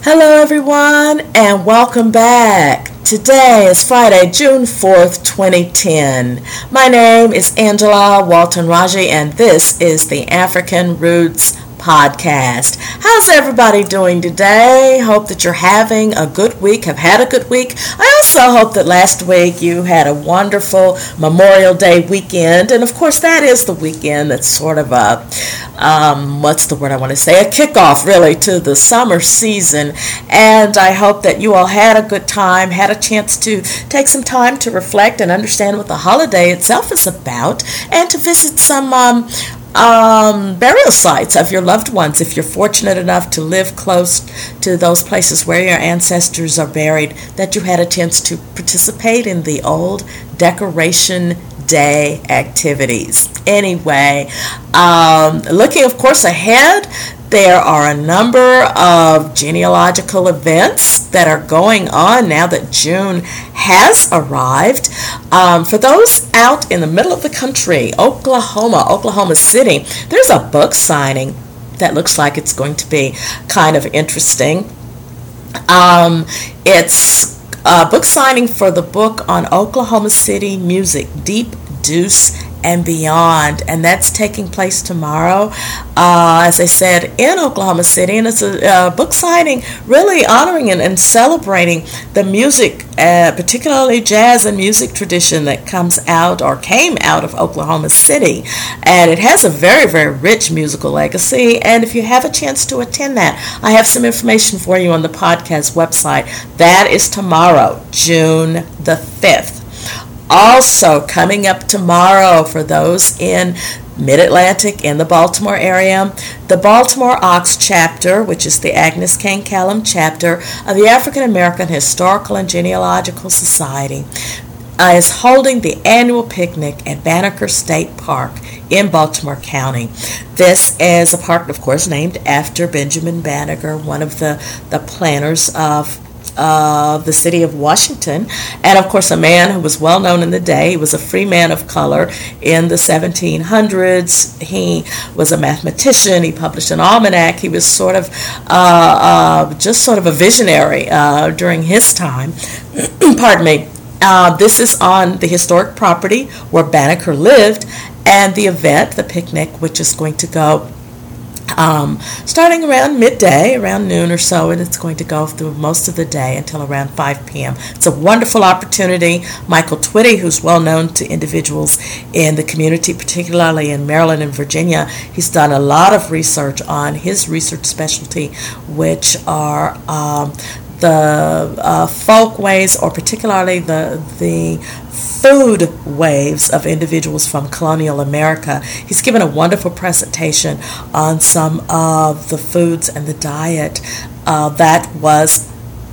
Hello, everyone, and welcome back. Today is Friday, June 4th, 2010. My name is Angela Walton Raji, and this is the African Roots Podcast. How's everybody doing today? Hope that you're having a good week, have had a good week. I also hope that last week you had a wonderful Memorial Day weekend, and of course that is the weekend that's sort of a what's the word I want to say? A kickoff, really, to the summer season. And I hope that you all had a good time, had a chance to take some time to reflect and understand what the holiday itself is about, and to visit some burial sites of your loved ones if you're fortunate enough to live close to those places where your ancestors are buried, that you had a chance to participate in the old Decoration Day activities. Anyway, looking of course ahead, there are a number of genealogical events that are going on now that June has arrived. For those out in the middle of the country, Oklahoma City, there's a book signing that looks like it's going to be kind of interesting. It's a book signing for the book on Oklahoma City music, Deep Deuce and Beyond, and that's taking place tomorrow, as I said, in Oklahoma City, and it's a book signing really honoring and celebrating the music, particularly jazz and music tradition that comes out or came out of Oklahoma City, and it has a very, very rich musical legacy. And if you have a chance to attend that, I have some information for you on the podcast website. That is tomorrow, June the 5th. Also, coming up tomorrow for those in Mid-Atlantic, in the Baltimore area, the Baltimore Ox chapter, which is the Agnes Kane Callum chapter of the African American Historical and Genealogical Society, is holding the annual picnic at Banneker State Park in Baltimore County. This is a park, of course, named after Benjamin Banneker, one of the planners of the city of Washington, and of course a man who was well known in the day. He was a free man of color in the 1700s. He was a mathematician. He published an almanac. He was sort of just sort of a visionary during his time. Pardon me. This is on the historic property where Banneker lived, and the event, the picnic, which is going to go starting around midday, around noon or so, and it's going to go through most of the day until around 5 p.m. It's a wonderful opportunity. Michael Twitty, who's well known to individuals in the community, particularly in Maryland and Virginia, he's done a lot of research on his research specialty, which are the folkways, or particularly the food waves of individuals from colonial America. He's given a wonderful presentation on some of the foods and the diet that was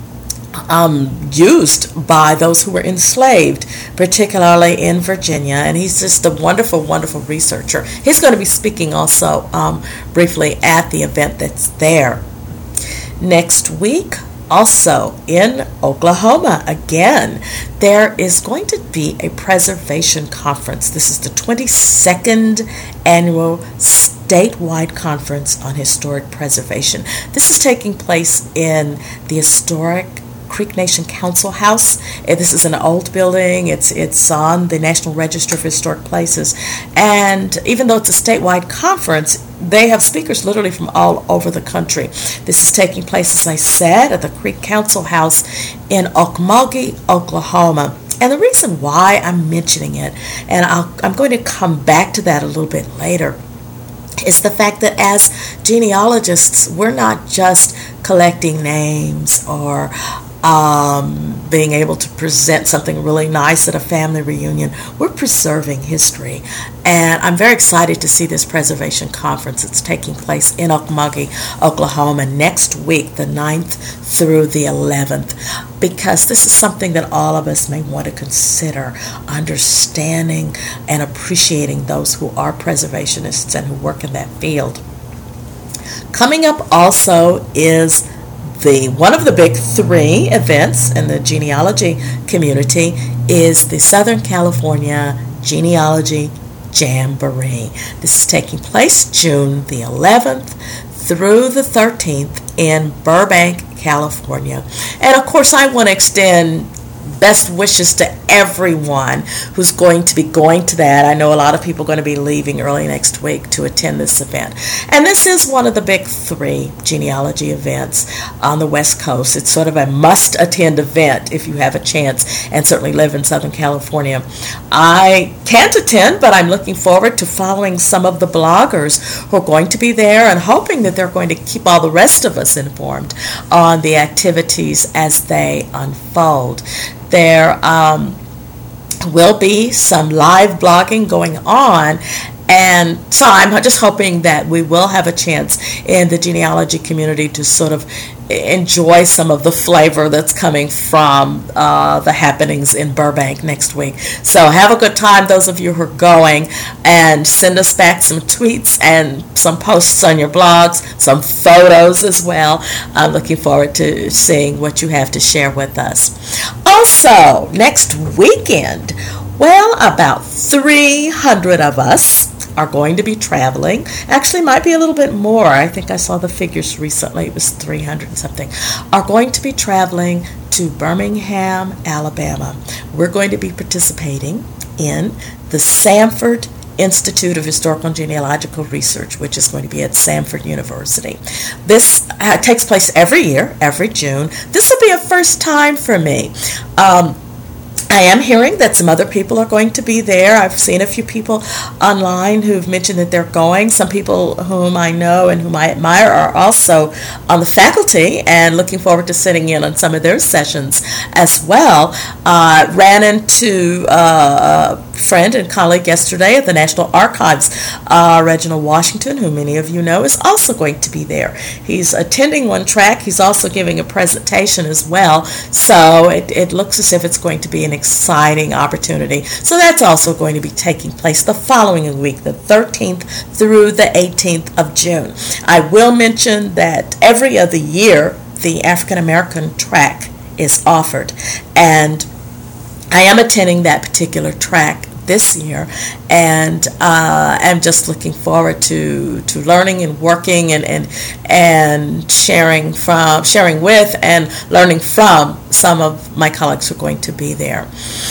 used by those who were enslaved, particularly in Virginia, and he's just a wonderful, wonderful researcher. He's going to be speaking also briefly at the event that's there. Next week, also in Oklahoma, again, there is going to be a preservation conference. This is the 22nd annual statewide conference on historic preservation. This is taking place in the historic Creek Nation Council House. This is an old building. It's on the National Register of Historic Places. And even though it's a statewide conference, they have speakers literally from all over the country. This is taking place, as I said, at the Creek Council House in Okmulgee, Oklahoma. And the reason why I'm mentioning it, and I'm going to come back to that a little bit later, is the fact that as genealogists, we're not just collecting names or being able to present something really nice at a family reunion. We're preserving history, and I'm very excited to see this preservation conference. It's taking place in Okmulgee, Oklahoma next week, the 9th through the 11th, because this is something that all of us may want to consider, understanding and appreciating those who are preservationists and who work in that field. Coming up also is one of the big three events in the genealogy community is the Southern California Genealogy Jamboree. This is taking place June the 11th through the 13th in Burbank, California. And of course, I want to extend best wishes to everyone who's going to be going to that. I know a lot of people are going to be leaving early next week to attend this event. And this is one of the big 3 genealogy events on the West Coast. It's sort of a must-attend event if you have a chance and certainly live in Southern California. I can't attend, but I'm looking forward to following some of the bloggers who are going to be there and hoping that they're going to keep all the rest of us informed on the activities as they unfold. There will be some live blogging going on, and so I'm just hoping that we will have a chance in the genealogy community to sort of enjoy some of the flavor that's coming from the happenings in Burbank next week. So have a good time, those of you who are going, and send us back some tweets and some posts on your blogs, some photos as well. I'm looking forward to seeing what you have to share with us. Also, next weekend, well, about 300 of us are going to be traveling. Actually, might be a little bit more. I think I saw the figures recently. It was 300 and something. Are going to be traveling to Birmingham, Alabama. We're going to be participating in the Samford Institute of Historical and Genealogical Research, which is going to be at Samford University. This takes place every year, every June. This will be a first time for me. I am hearing that some other people are going to be there. I've seen a few people online who've mentioned that they're going. Some people whom I know and whom I admire are also on the faculty and looking forward to sitting in on some of their sessions as well. Ran into a friend and colleague yesterday at the National Archives, Reginald Washington, who many of you know, is also going to be there. He's attending one track. He's also giving a presentation as well. So it looks as if it's going to be an exciting opportunity. So that's also going to be taking place the following week, the 13th through the 18th of June. I will mention that every other year the African American track is offered, and I am attending that particular track this year, and I'm just looking forward to learning and working and sharing with and learning from some of my colleagues who are going to be there.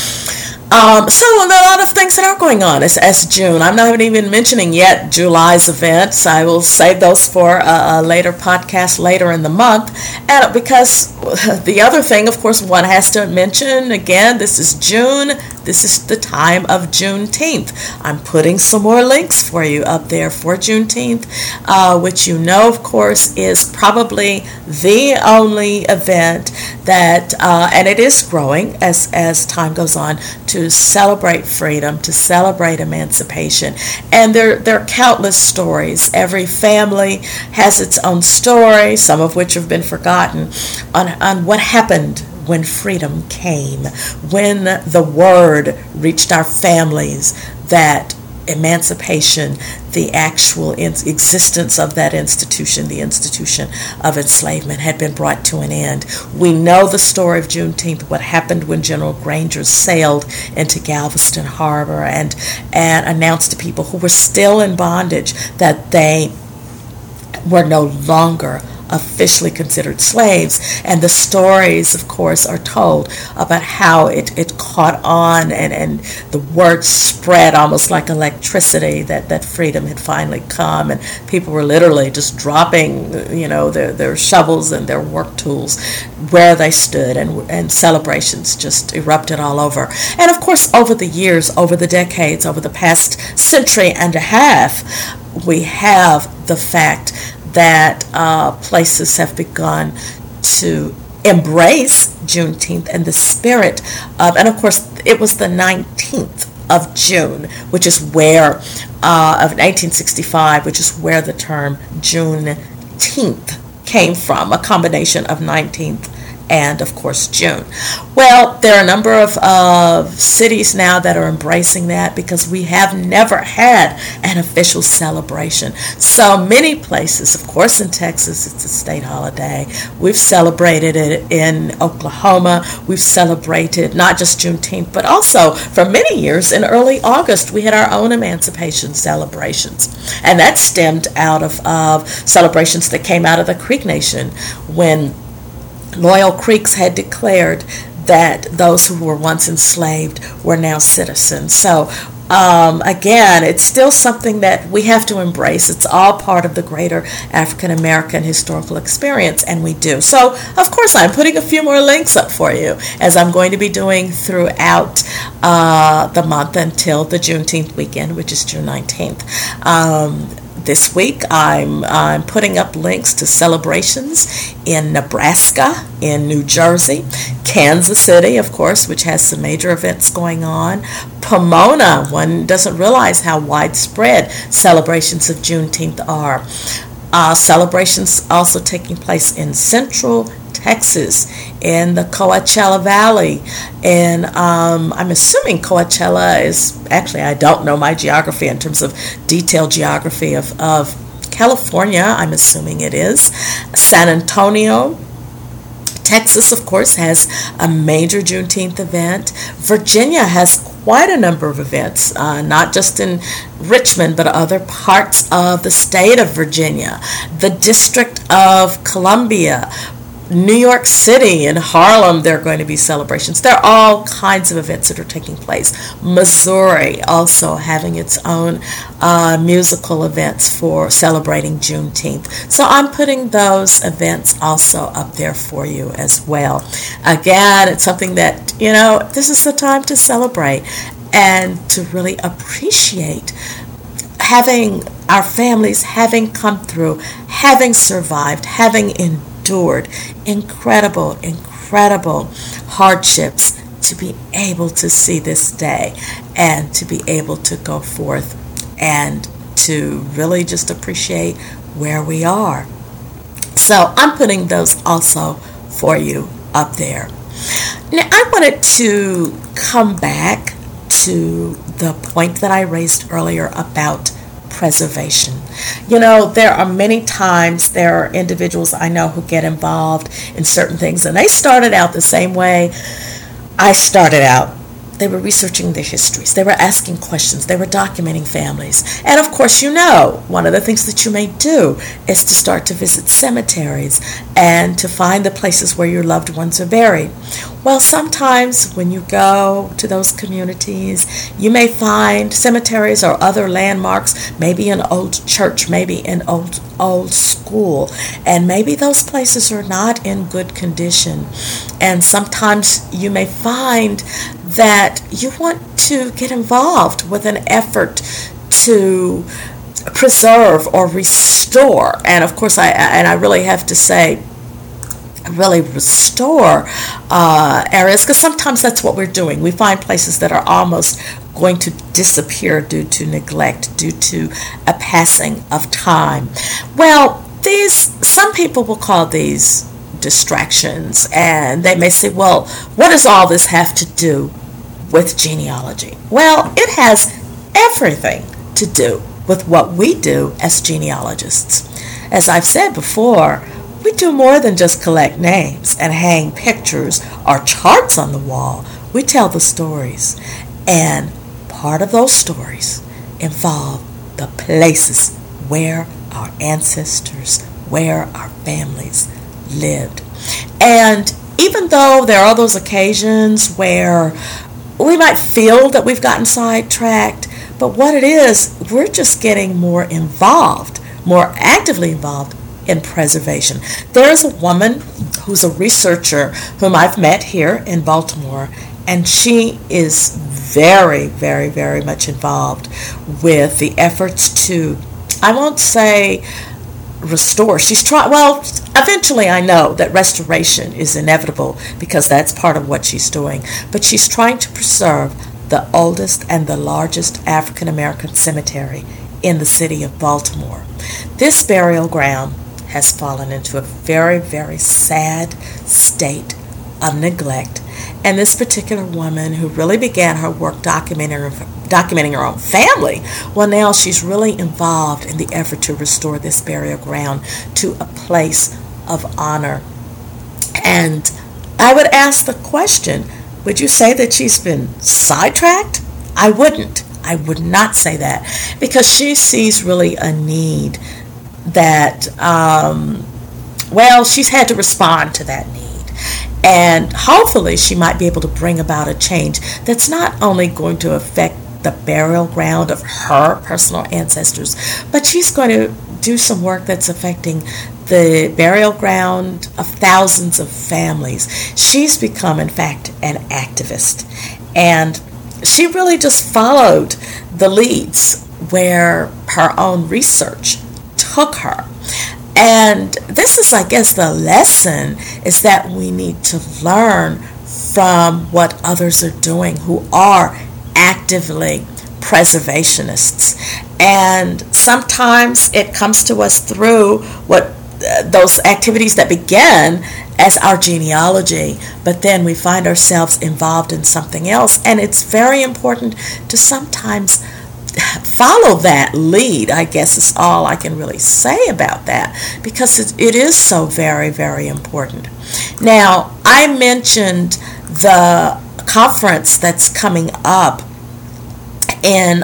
So a lot of things that are going on as June. I'm not even mentioning yet July's events. I will save those for a later podcast later in the month. And because the other thing, of course, one has to mention, again, this is June. This is the time of Juneteenth. I'm putting some more links for you up there for Juneteenth, which you know, of course, is probably the only event that, and it is growing as time goes on, to celebrate freedom, to celebrate emancipation. And there are countless stories. Every family has its own story, some of which have been forgotten, on what happened when freedom came, when the word reached our families that emancipation, the actual existence of that institution, the institution of enslavement, had been brought to an end. We know the story of Juneteenth, what happened when General Granger sailed into Galveston Harbor and announced to people who were still in bondage that they were no longer officially considered slaves. And the stories, of course, are told about how it caught on and the word spread almost like electricity that freedom had finally come, and people were literally just dropping their shovels and their work tools where they stood, and celebrations just erupted all over. And of course, over the years, over the decades, over the past century and a half, we have the fact that places have begun to embrace Juneteenth and the spirit of, and of course it was the 19th of June, which is where, of 1965, which is where the term Juneteenth came from, a combination of 19th and, of course, June. Well, there are a number of cities now that are embracing that because we have never had an official celebration. So many places, of course, in Texas, it's a state holiday. We've celebrated it in Oklahoma. We've celebrated not just Juneteenth, but also for many years in early August, we had our own emancipation celebrations. And that stemmed out of celebrations that came out of the Creek Nation when Loyal Creeks had declared that those who were once enslaved were now citizens. So again, it's still something that we have to embrace. It's all part of the greater African American historical experience, and we do. So, of course, I'm putting a few more links up for you, as I'm going to be doing throughout the month until the Juneteenth weekend, which is June 19th. This week, I'm putting up links to celebrations in Nebraska, in New Jersey, Kansas City, of course, which has some major events going on. Pomona, one doesn't realize how widespread celebrations of Juneteenth are. Celebrations also taking place in Central Texas, in the Coachella Valley, and I'm assuming Coachella is, actually I don't know my geography in terms of detailed geography of California, I'm assuming it is. San Antonio, Texas, of course, has a major Juneteenth event. Virginia has quite a number of events, not just in Richmond, but other parts of the state of Virginia, the District of Columbia, New York City and Harlem, there are going to be celebrations. There are all kinds of events that are taking place. Missouri also having its own musical events for celebrating Juneteenth. So I'm putting those events also up there for you as well. Again, it's something that, this is the time to celebrate and to really appreciate having our families having come through, having survived, having endured incredible hardships to be able to see this day and to be able to go forth and to really just appreciate where we are. So I'm putting those also for you up there. Now I wanted to come back to the point that I raised earlier about preservation. There are many times there are individuals I know who get involved in certain things, and they started out the same way I started out. They were researching their histories. They were asking questions. They were documenting families. And of course, one of the things that you may do is to start to visit cemeteries and to find the places where your loved ones are buried. Well, sometimes when you go to those communities, you may find cemeteries or other landmarks, maybe an old church, maybe an old school, and maybe those places are not in good condition. And sometimes you may find that you want to get involved with an effort to preserve or restore. And of course, I really have to say, really restore areas, because sometimes that's what we're doing. We find places that are almost going to disappear due to neglect, due to a passing of time. Well, some people will call these distractions, and they may say, well, what does all this have to do with genealogy? Well, it has everything to do with what we do as genealogists. As I've said before, we do more than just collect names and hang pictures or charts on the wall. We tell the stories, and part of those stories involve the places where our ancestors, where our families lived. And even though there are those occasions where we might feel that we've gotten sidetracked, but what it is, we're just getting more involved, more actively involved in preservation. There is a woman who's a researcher whom I've met here in Baltimore, and she is very, very, very much involved with the efforts to, I won't say restore. She's trying, well, eventually I know that restoration is inevitable because that's part of what she's doing, but she's trying to preserve the oldest and the largest African American cemetery in the city of Baltimore. This burial ground has fallen into a very, very sad state of neglect. And this particular woman, who really began her work documenting her own family, well, now she's really involved in the effort to restore this burial ground to a place of honor. And I would ask the question, would you say that she's been sidetracked? I wouldn't. I would not say that, because she sees really a need that, she's had to respond to that need. And hopefully she might be able to bring about a change that's not only going to affect the burial ground of her personal ancestors, but she's going to do some work that's affecting the burial ground of thousands of families. She's become, in fact, an activist. And she really just followed the leads where her own research took her. And this is, I guess, the lesson is that we need to learn from what others are doing who are actively preservationists. And sometimes it comes to us through what those activities that began as our genealogy, but then we find ourselves involved in something else. And it's very important to sometimes follow that lead, I guess is all I can really say about that, because it is so very, very important. Now, I mentioned the conference that's coming up in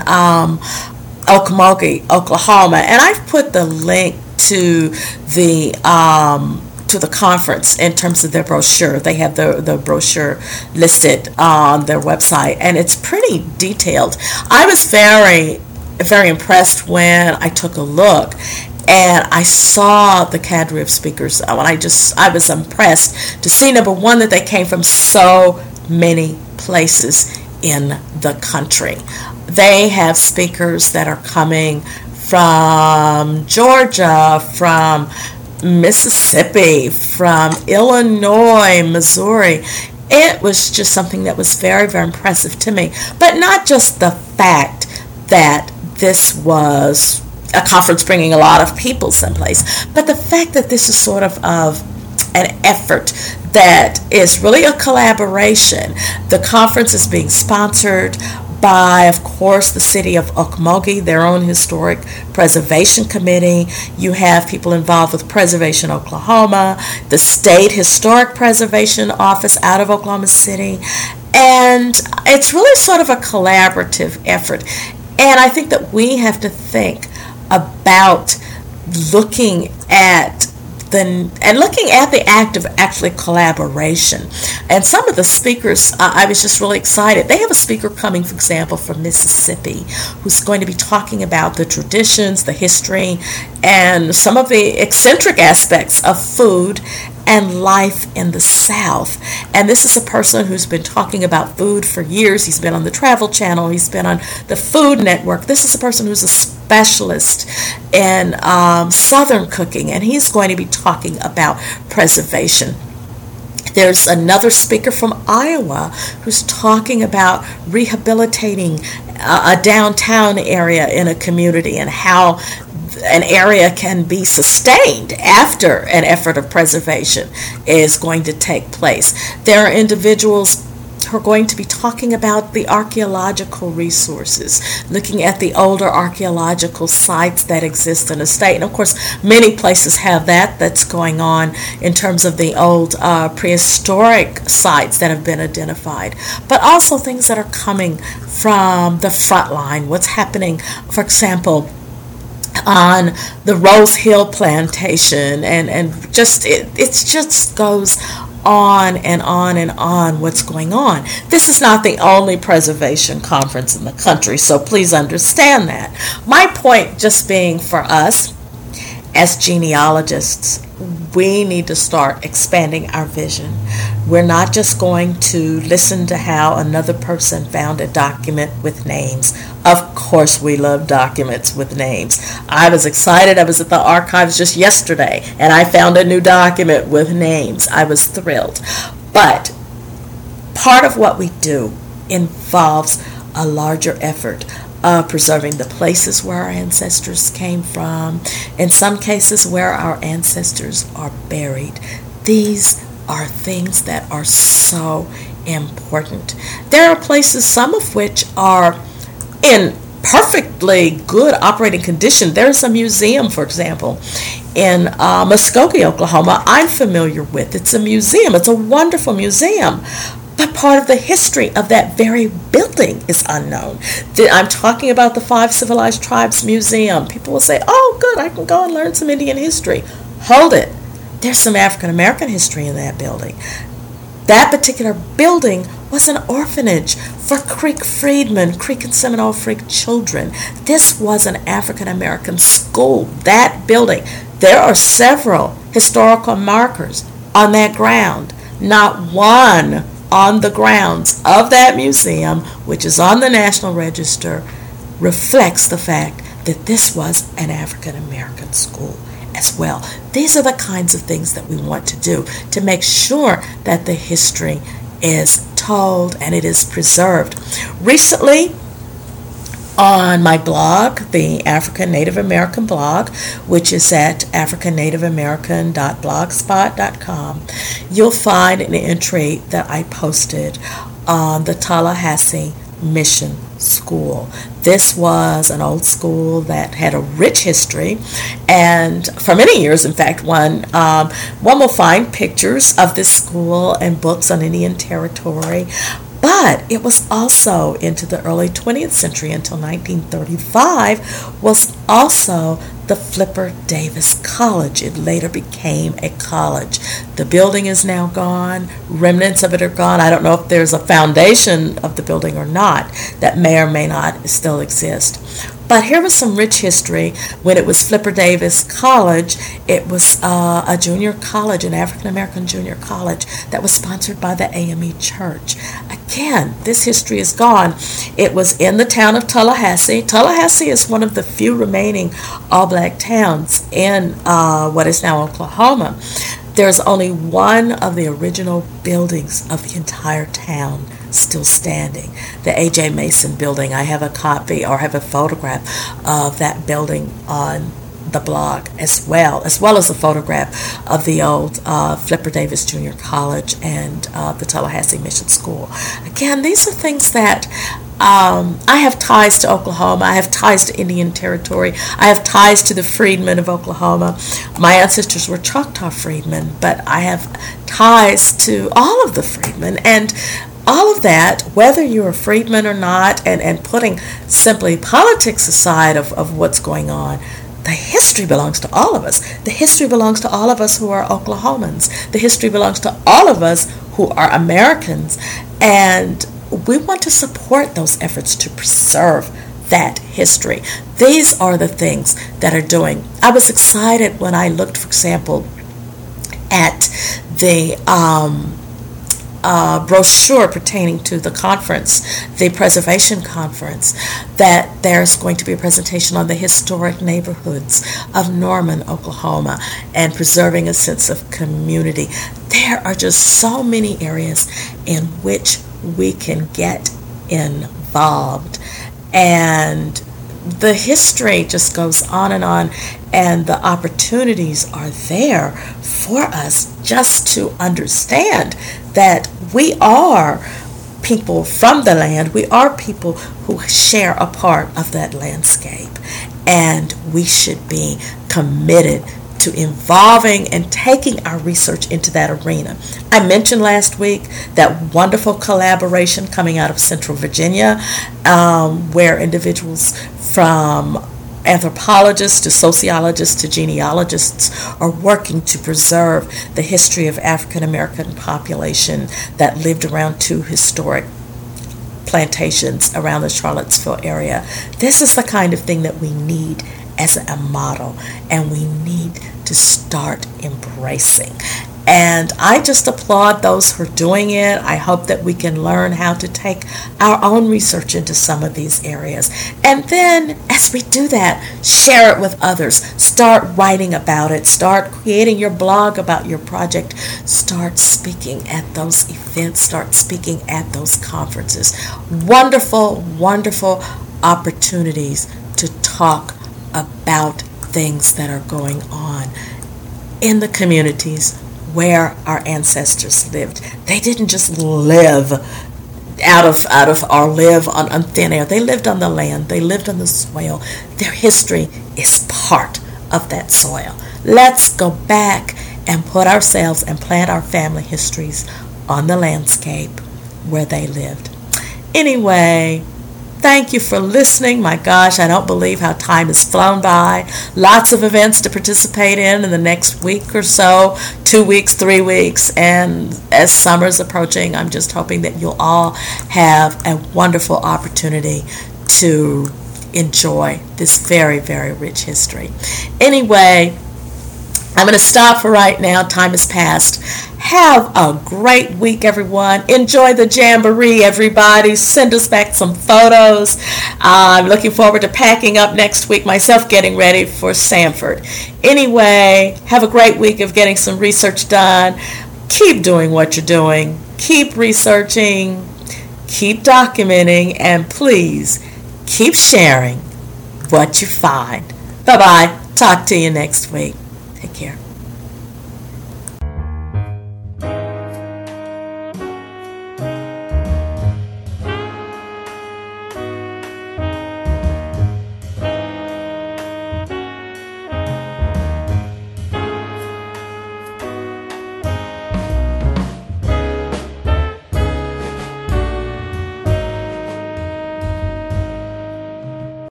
Okmulgee, Oklahoma, and I've put the link to the conference in terms of their brochure. They have the brochure listed on their website, and it's pretty detailed. I was very, very impressed when I took a look and I saw the cadre of speakers. I was impressed to see, number one, that they came from so many places in the country. They have speakers that are coming from Georgia, from Mississippi, from Illinois, Missouri. It was just something that was very, very impressive to me. But not just the fact that this was a conference bringing a lot of people someplace, but the fact that this is sort of an effort that is really a collaboration. The conference is being sponsored by, of course, the city of Okmulgee, their own historic preservation committee. You have people involved with Preservation Oklahoma, the State Historic Preservation Office out of Oklahoma City, and it's really sort of a collaborative effort. And I think that we have to think about looking at the act of actually collaboration. And some of the speakers, I was just really excited. They have a speaker coming, for example, from Mississippi, who's going to be talking about the traditions, the history, and some of the eccentric aspects of food and life in the South. And this is a person who's been talking about food for years. He's been on the Travel Channel. He's been on the Food Network. This is a person who's a specialist in Southern cooking, and he's going to be talking about preservation. There's another speaker from Iowa who's talking about rehabilitating a downtown area in a community and how an area can be sustained after an effort of preservation is going to take place. There are individuals who are going to be talking about the archaeological resources, looking at the older archaeological sites that exist in the state. And of course, many places have that's going on in terms of the old prehistoric sites that have been identified, but also things that are coming from the front line. What's happening, for example, on the Rose Hill plantation, and just it just goes on and on and on what's going on. This is not the only preservation conference in the country, so please understand that. My point just being, for us as genealogists, we need to start expanding our vision. We're not just going to listen to how another person found a document with names. Of course, we love documents with names. I was excited. I was at the archives just yesterday, and I found a new document with names. I was thrilled. But part of what we do involves a larger effort of preserving the places where our ancestors came from, in some cases where our ancestors are buried. These are things that are so important. There are places, some of which are in perfectly good operating condition. There's a museum, for example, in Muskogee, Oklahoma, I'm familiar with. It's a museum. It's a wonderful museum. But part of the history of that very building is unknown. I'm talking about the Five Civilized Tribes Museum. People will say, oh, good, I can go and learn some Indian history. Hold it. There's some African American history in that building. That particular building was an orphanage for Creek freedmen, Creek and Seminole Freak children. This was an African American school. That building, there are several historical markers on that ground. Not one on the grounds of that museum, which is on the National Register, reflects the fact that this was an African American school as well. These are the kinds of things that we want to do to make sure that the history is told and it is preserved. Recently, on my blog, the African Native American blog, which is at africannativeamerican.blogspot.com, you'll find an entry that I posted on the Tallahassee Mission School. This was an old school that had a rich history, and for many years, in fact, one will find pictures of this school and books on Indian territory. But it was also into the early 20th century until 1935 was also the Flipper Davis College. It later became a college. The building is now gone. Remnants of it are gone. I don't know if there's a foundation of the building or not that may or may not still exist. But here was some rich history. When it was Flipper Davis College, it was a junior college, an African-American junior college that was sponsored by the AME Church. Again, this history is gone. It was in the town of Tallahassee. Tallahassee is one of the few remaining all-black towns in what is now Oklahoma. There's only one of the original buildings of the entire town still standing, the A.J. Mason building. I have a copy or have a photograph of that building on the blog as well as a photograph of the old Flipper Davis Junior College and the Tallahassee Mission School. Again, these are things that I have ties to Oklahoma. I have ties to Indian Territory. I have ties to the freedmen of Oklahoma. My ancestors were Choctaw freedmen, but I have ties to all of the freedmen. And all of that, whether you're a freedman or not, and putting simply politics aside of what's going on, the history belongs to all of us. The history belongs to all of us who are Oklahomans. The history belongs to all of us who are Americans. And we want to support those efforts to preserve that history. These are the things that are doing. I was excited when I looked, for example, at the brochure pertaining to the conference, the Preservation Conference, that there's going to be a presentation on the historic neighborhoods of Norman, Oklahoma, and preserving a sense of community. There are just so many areas in which we can get involved, and the history just goes on, and the opportunities are there for us just to understand that we are people from the land. We are people who share a part of that landscape, and we should be committed to involving and taking our research into that arena. I mentioned last week that wonderful collaboration coming out of Central Virginia, where individuals from anthropologists to sociologists to genealogists are working to preserve the history of African American population that lived around two historic plantations around the Charlottesville area. This is the kind of thing that we need as a model, and we need to start embracing. And I just applaud those who are doing it. I hope that we can learn how to take our own research into some of these areas. And then, as we do that, share it with others. Start writing about it. Start creating your blog about your project. Start speaking at those events. Start speaking at those conferences. Wonderful, wonderful opportunities to talk about things that are going on in the communities where our ancestors lived. They didn't just live out of or live on thin air. They lived on the land. They lived on the soil. Their history is part of that soil. Let's go back and put ourselves and plant our family histories on the landscape where they lived. Anyway, thank you for listening. My gosh, I don't believe how time has flown by. Lots of events to participate in the next week or so, 2 weeks, 3 weeks. And as summer's approaching, I'm just hoping that you'll all have a wonderful opportunity to enjoy this very, very rich history. Anyway, I'm going to stop for right now. Time has passed. Have a great week, everyone. Enjoy the Jamboree, everybody. Send us back some photos. I'm looking forward to packing up next week, myself getting ready for Samford. Anyway, have a great week of getting some research done. Keep doing what you're doing. Keep researching. Keep documenting. And please, keep sharing what you find. Bye-bye. Talk to you next week. Take care.